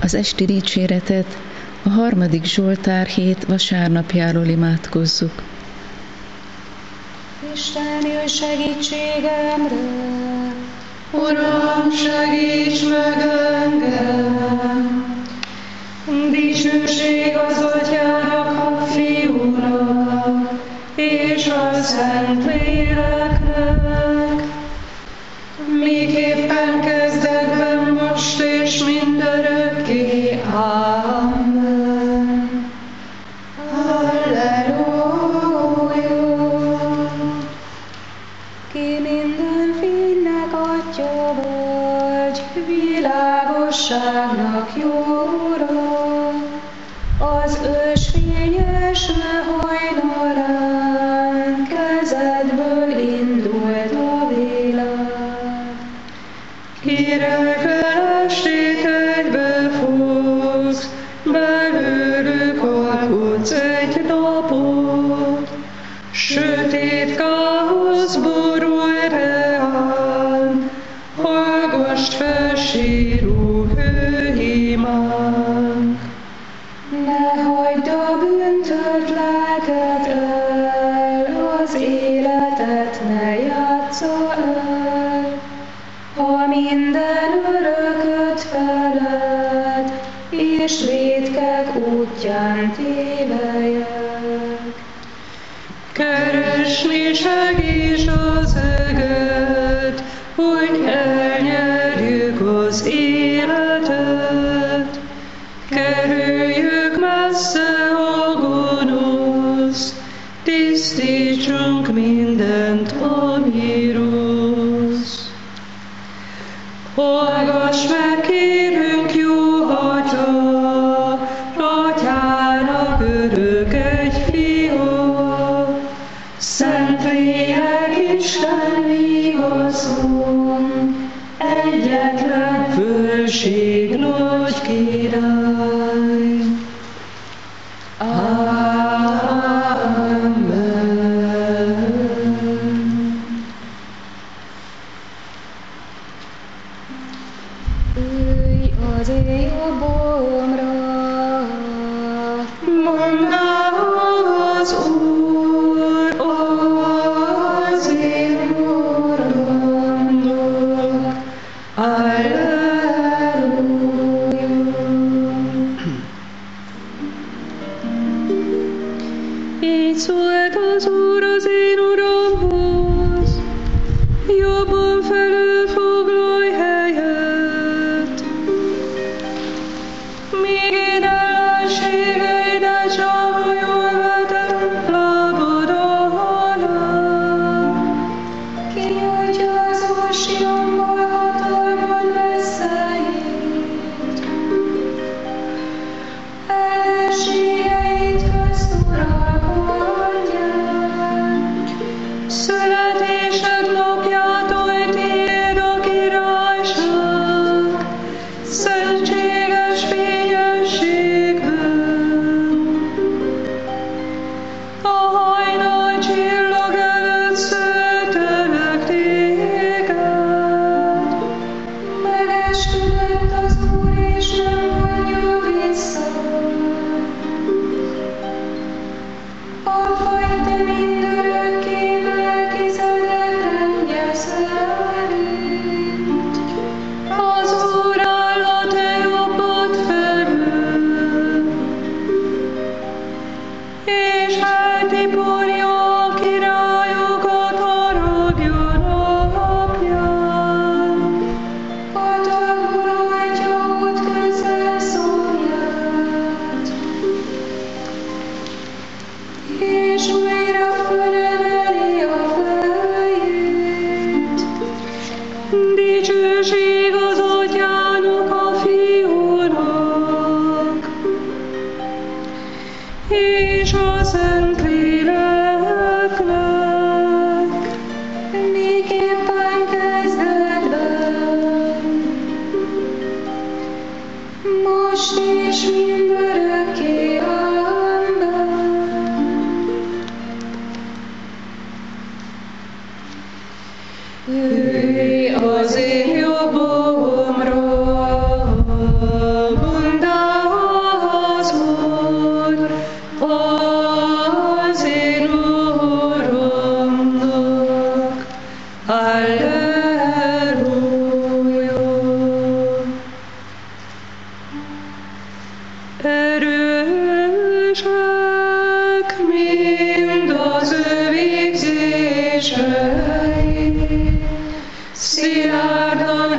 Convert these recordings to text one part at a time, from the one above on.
Az esti dicséretet a 3. Zsoltár hét vasárnapjáról imádkozzuk. Isten, jöjj segítségemre! Uram, segíts meg engem! Dicsőség az Atyának, a Fiúnak, és a Szentléleknek, miképpen kezdetben, most és mindörökké. Amen. Halleluja! Ki minden fénynek atya vagy, Világosságnak jó Ura, az ősfényes hajnalán kezedből indult a világ. Királyfel estét egybefogsz, belőlük alkotsz egy napot, sötét káosz borul reán, hallgass fel síró hőimánk. Ne hagyd a bűntört lelket el, az életet ne játsza el. Ha minden örököt feled, és vétkek útján tévelyek. Keresni segíts az eget, hogy elnyerjük az életet. Kerüljük messze a gonosz, tisztítsunk mindent, ami rossz. Hallgass meg, kérünk, jó Atya, Atyának örök egy fia, Szentlélek Isten igazon, egyetlen fölség nagy király. Amen. Ülj az éjabomra, Mondd az Úr, az én Uramnak. Alleluja. Így szólt az Úr az én Uramhoz, jobban felül foglalj helyet, míg Szilárdan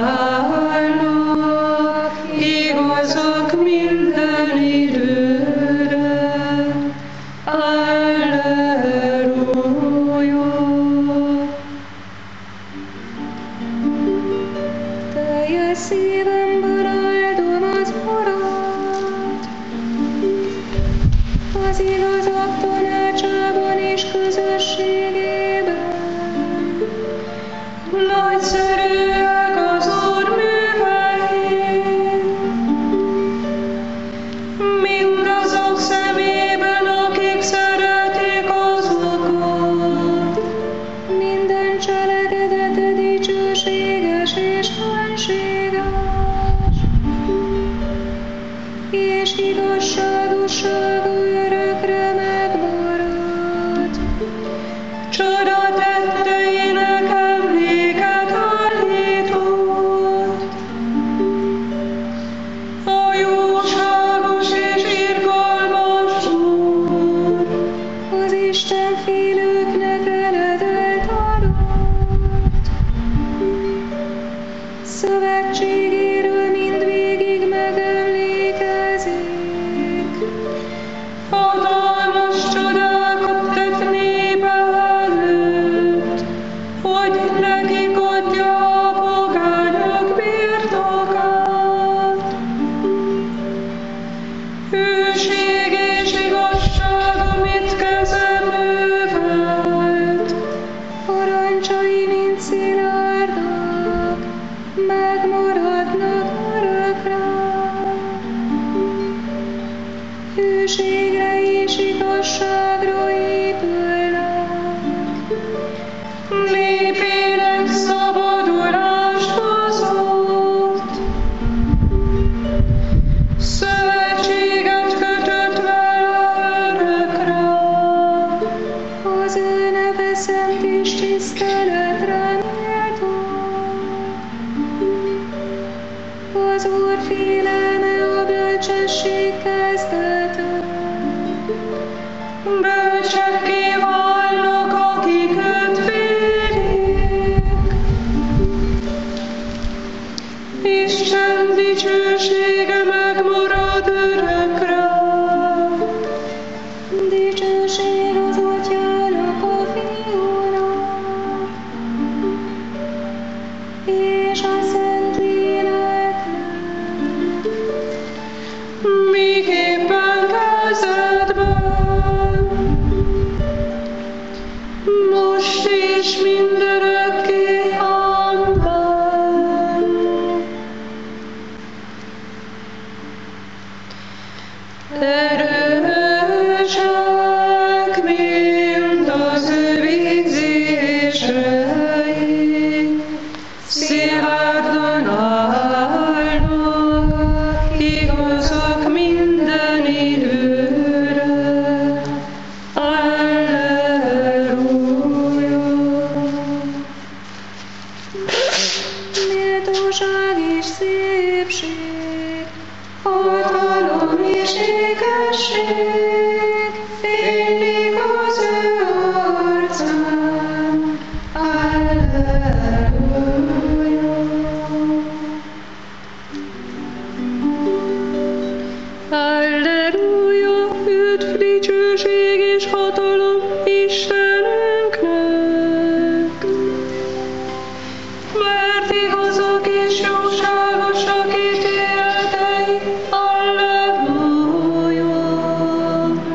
állnak, igazak minden időre. Alleluja. Teljes szívemből áldom az Urat, az igazak tanácsában és közösségében. Nagyszerűek az Úr művei, mindazok szemében, akik szeretik az okot. Minden cselekedete dicsőséges és hánységes, és igazságossága örökre megmarad. Csoda tetteinek emléket állított. A jóságos és irgalmas Úr, Az Isten félőknek eledelt adott. Szövetségéről mindvégig megemlékezik. hatalmas csodákat tett népe előtt, hogy nekik adja a pogányok birtokát. Hűség és igazság, amit keze művelt, Parancsai, mint szilárdak, megmaradnak örökre. Hűségre és igazságra épülnek. népének szabadulást hozott. Szövetséget kötött vele örökre. Az ő neve szent és tiszteletre méltó. Az Úr félelme a bölcsesség kezdete. Bölcsekké válnak, akik őt félik. Isten dicsősége megmarad örökre. Dicsőség az Atyának, a Fiúnak, és a Szentléleknek. Miképpen kezdetben, most és mindörökké. Amen. Erősek, mint az ő vízései, szilárdan állnak, igazak minden időre. Alleluja. Méltóság és szépség, Hatalom és ékesség, fénylik az ő arcán. Alleluja. Alleluja, üdv, dicsőség és hatalom Istenünknek. Mert igazak és jóságosak ítéletei. Alleluja.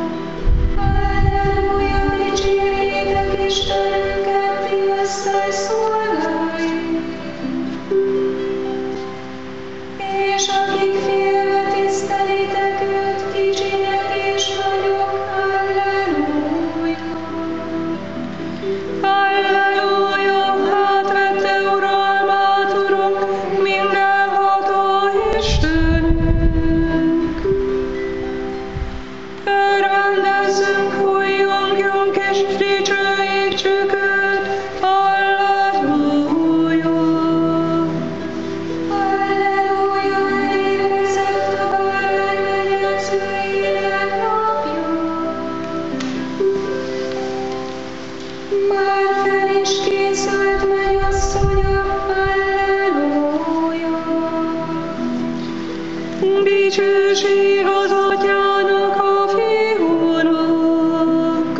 Dicsőség az Atyának, a Fiúnak,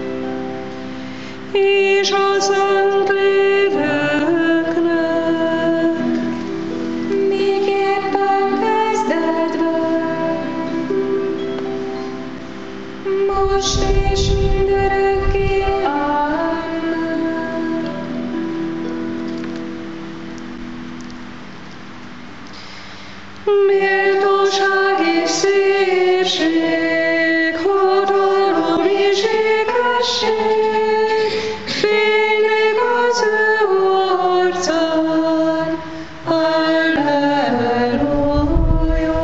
és a Szentléleknek, miképpen kezdetben, most és mindörökké. Amen. Méltóság és szépség, hatalom és ékesség, fénylik az ő arcán. Halleluja!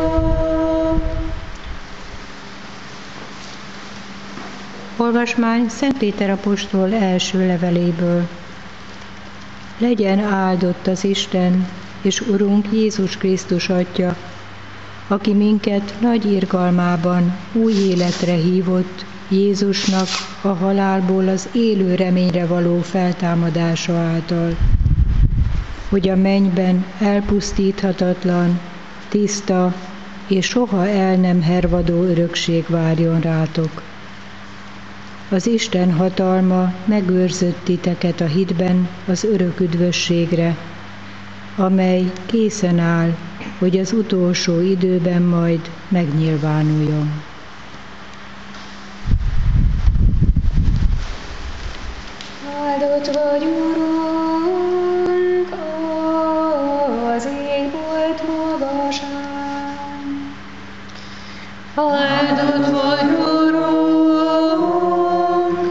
Olvasmány Szent Péter apostol első leveléből. Legyen áldott az Isten és Urunk Jézus Krisztus Atya, aki minket nagy irgalmában új életre hívott Jézusnak a halálból az élő reményre való feltámadása által, hogy a mennyben elpusztíthatatlan, tiszta és soha el nem hervadó örökség várjon rátok. Az Isten hatalma megőrzött titeket a hitben az örök üdvösségre, amely készen áll, hogy az utolsó időben majd megnyilvánuljon. Áldott vagy, Urunk, az égbolt magasán. Áldott vagy, Urunk,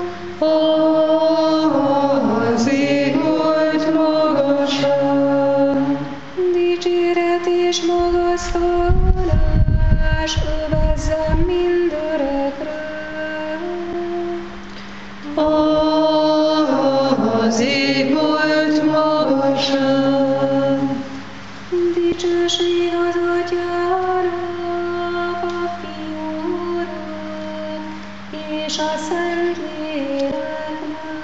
az égbolt magasan. Dicséret és magasztalás övezze mindörökre. Az égbolt magasan. Dicsőség az Atyának, a Fiúnak és a Szentléleknek.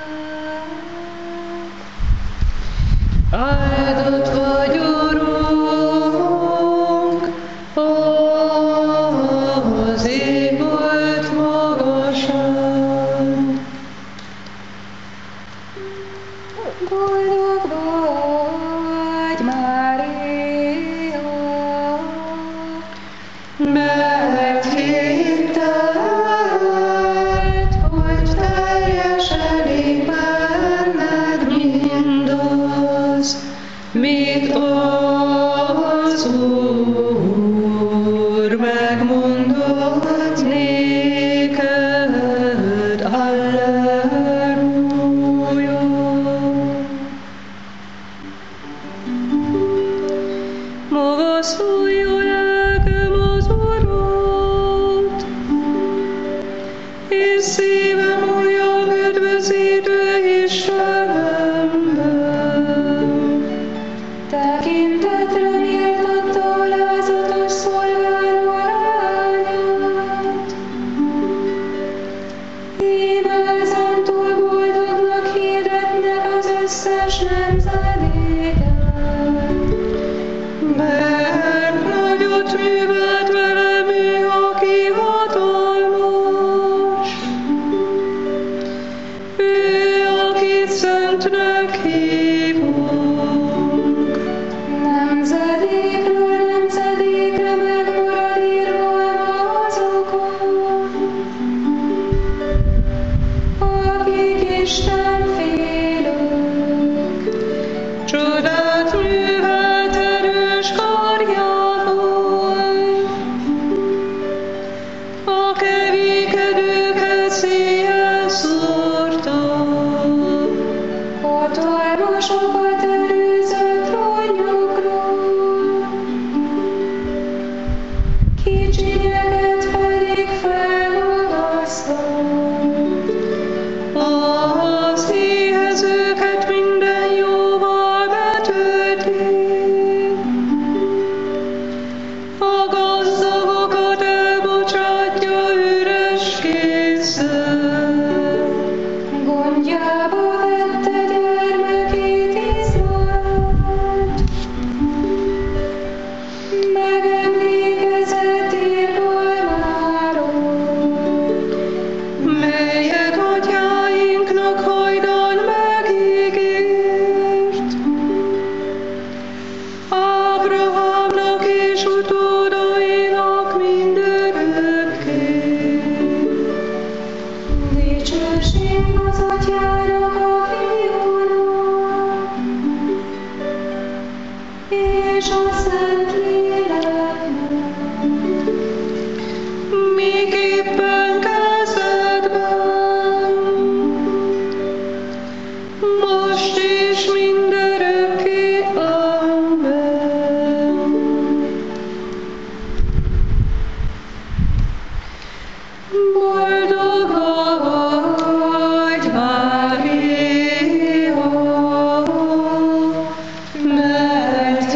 Áldott vagy, Urunk, az égbolt magasan. Boldog vagy, Mária, Mert hitted, hogy teljesedik benned mindaz, mit az Úr megmondott néked. Alleluja! Magasztalja lelkem az Urat, és szívem újjal üdvözítő Istenemben. tekintetre méltatta alázatos szolgáló lányát. Íme ezentúl boldognak hirdetnek az összes nemzedéken. Mert nagyot művelt velem ő, aki hatalmas, ő, akit szentnek hívunk. Nemzetek Ábrahámnak és utódainak mindörökké. Dicsőség az Atyának, a Fiúnak, és a Szentléleknek, Miképpen kezdetben, most és mindörökké. Amen. Boldog vagy, Mária, mert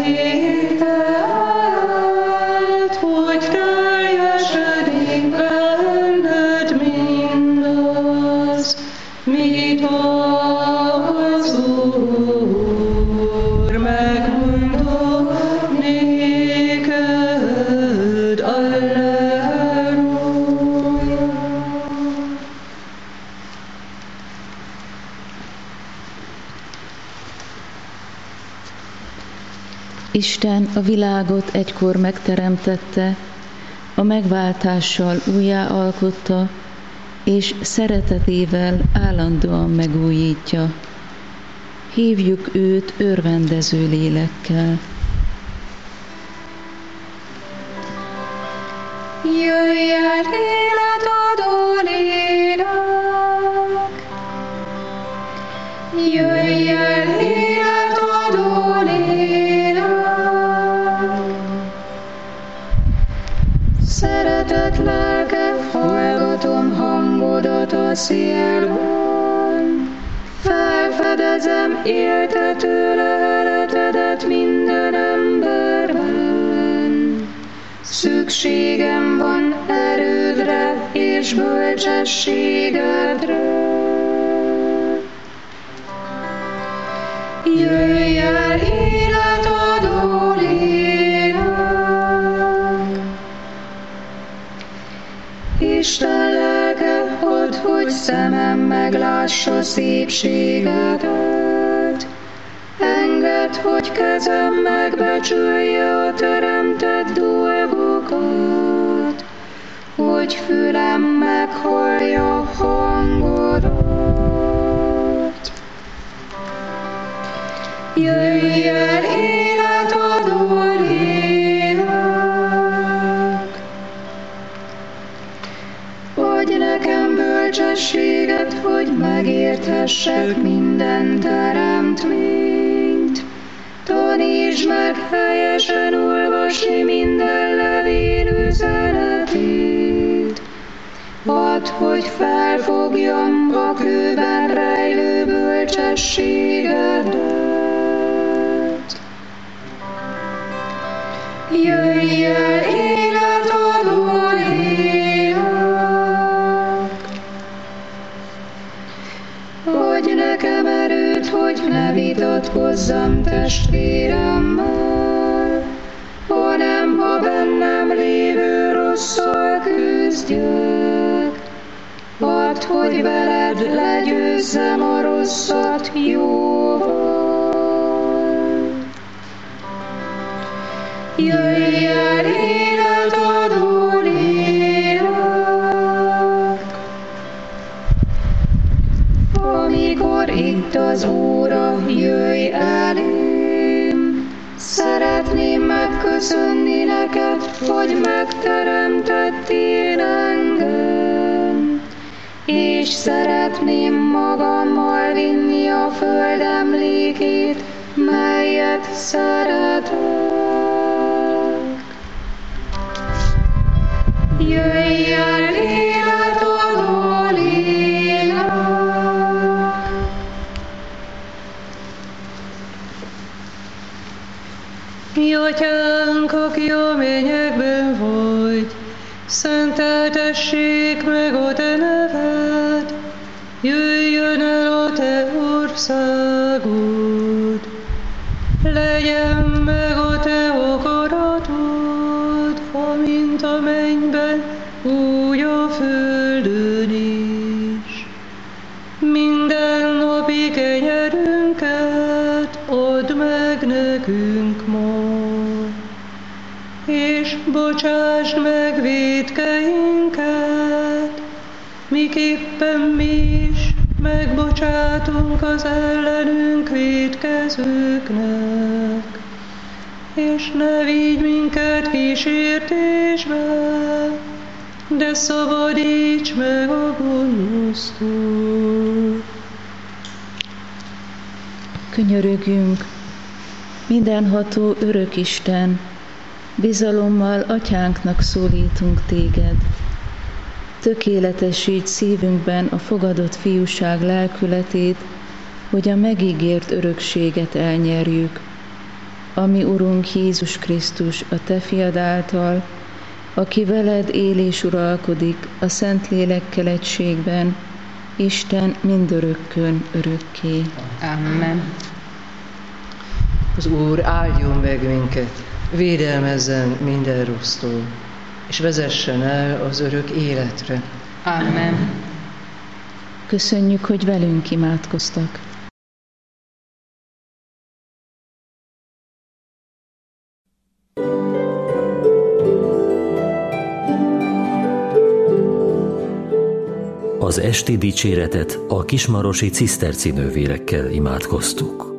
hitted, hogy teljesedik benned mindaz, mit az Úr megmondott néked. Alleluja. Isten a világot egykor megteremtette, a megváltással újjáalkotta, és szeretetével állandóan megújítja. Hívjuk őt örvendező lélekkel. jöjj el életadó lélek, jöjj el életadó lélek. Szeretett lelke, hallgatom hangodat a szélben, felfedezem éltető leheletedet minden emberben. Szükségem van erődre és bölcsességedre. Jöjj el életadó lélek, Isten lelke, add, hogy szemem meglássa szépségedet. Engedd, hogy kezem megbecsülje a teremtett dolgokat, hogy fülem meghallja hangodat. Jöjj el életadó lélek, adj nekem bölcsességet, hogy megérthessek minden teremtményt. Tanítsd meg helyesen olvasni minden levél üzenetét. Add, hogy felfogjam a kőben rejlő bölcsességedet. Jöjj el életadó lélek, adj nekem erőt, hogy ne vitatkozzam testvéremmel, hanem a bennem lévő rosszal küzdjek. Add, hogy veled legyőzzem a rosszat jóval. Jöjj el életadó lélek, amikor itt az óra, jöjj elém. Szeretném megköszönni neked, hogy megteremtettél engem, és szeretném magammal vinni a föld emlékét, melyet szeretek. Jöjj el életadó lélek, Mi Atyánk, aki a mennyekben vagy, szenteltessék meg a te neved, jöjjön el a te országod, legyen meg a te akaratod, amint a mennyben, úgy a földön is. Minden napi kenyerünket add meg nekünk ma, és bocsáss meg vétkeinket, miképpen mi is megbocsátunk az ellenünk vétkezőknek. És ne vigy minket kísértésbe, de szabadíts meg a gonosztól. Könyörögjünk, mindenható örök Isten, bizalommal Atyánknak szólítunk téged. Tökéletesíts szívünkben a fogadott fiúság lelkületét, hogy a megígért örökséget elnyerjük. Ami Urunk Jézus Krisztus, a te fiad által, aki veled él és uralkodik a Szentlélekkel egységben, Isten mindörökkön örökké. Amen. Az Úr áldjon meg minket, védelmezzen minden rossztól, és vezessen el az örök életre. Amen. Köszönjük, hogy velünk imádkoztak. Az esti dicséretet a kismarosi ciszterci nővérekkel imádkoztuk.